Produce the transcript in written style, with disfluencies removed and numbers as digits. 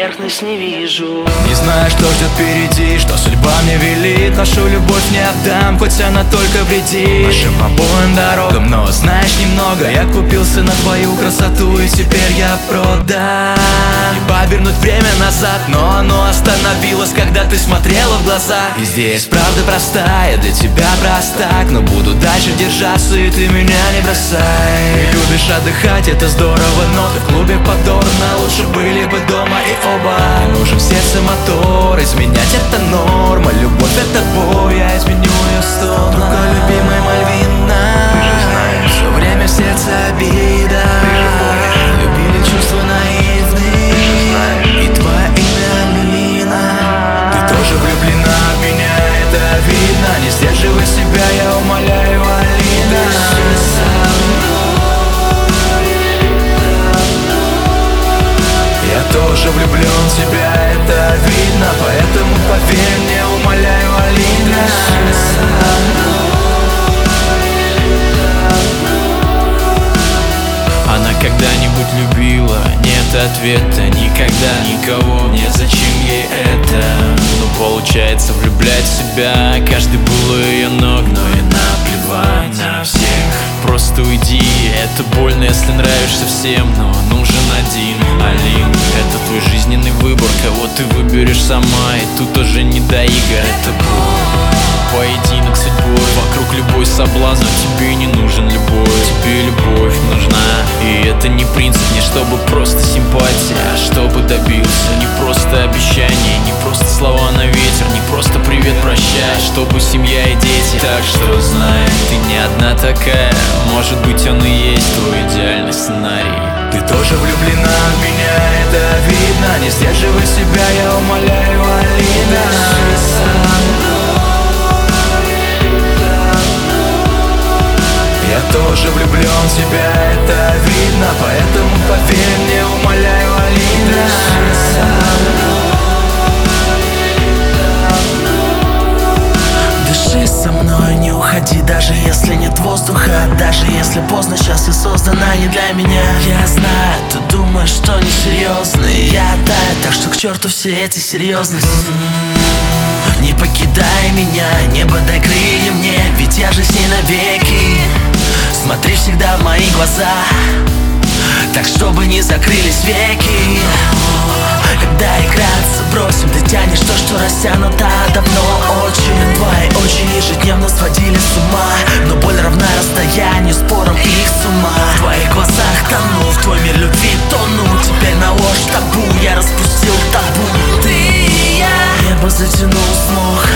поверхность не вижу. Не знаю, что ждет впереди, что судьба мне велит. Нашу любовь не отдам, хоть она только вредит нашим обоим дорогам. Но знаешь, немного я купился на твою красоту, и теперь я продан. Не повернуть время назад, но оно остановилось, когда ты смотрела в глаза. И здесь правда простая, для тебя простак, но буду дальше держаться, и ты меня не бросай. Любишь отдыхать, это здорово, но ты в клубе подорвана. Лучше были бы дома и оба. Мне нужен в сердце мотор, изменять это норма. Любовь это бой, я изменю ее сто. Только любимая Мальвина, все время в сердце обида. Любили чувства наивные, и твое имя Алина. Ты тоже влюблена в меня, это видно. Не сдерживай себя, я умоляю, Алина. Я тоже влюблен в тебя, это видно. Поэтому поверь мне, умоляю, Алина. Она когда-нибудь любила? Нет ответа, никогда. Никого, нет, зачем ей это? Ну получается влюблять в себя, каждый был у ее ног. Но и наплевать на всех, просто уйди. Это больно, если нравишься всем, но нужен один. Алин, это твой жизненный выбор, кого ты выберешь сама. И тут уже не до игр, это боль. Поединок с судьбой, вокруг любой соблазн, но тебе не нужен любовь. Тебе любовь нужна, и это не принцип, не чтобы просто симпатия, а чтобы добился. Не просто обещание, не просто слова на ветер, не просто привет, прощай, чтобы семья и дети. Так что знай, ты не одна такая, может быть он и есть твой идеальный сценарий. Ты тоже влюблена в меня, это видно. Не сдерживай себя, я умоляю, Алина. Я тоже влюблен в тебя, это видно. Поэтому поверь мне, умоляю, Алина. Дыши со мной, не уходи, даже если нет воздуха. Даже если поздно, сейчас и создана не для меня. Я знаю, ты думаешь, что несерьезный. Я таю, так что к черту все эти серьезности. Не покидай меня, небо дай крылья мне, ведь я же с ней навеки. Смотри всегда в мои глаза, так чтобы не закрылись веки. Когда играться бросим, ты тянешь то, что растянуто давно очень. Твои очи ежедневно сводили с ума, но боль равна расстоянию, спором их сумма. В твоих глазах тону, в твой мир любви тону. Теперь на ложь табу, я распустил табу. Ты и я. Небо затянул смог,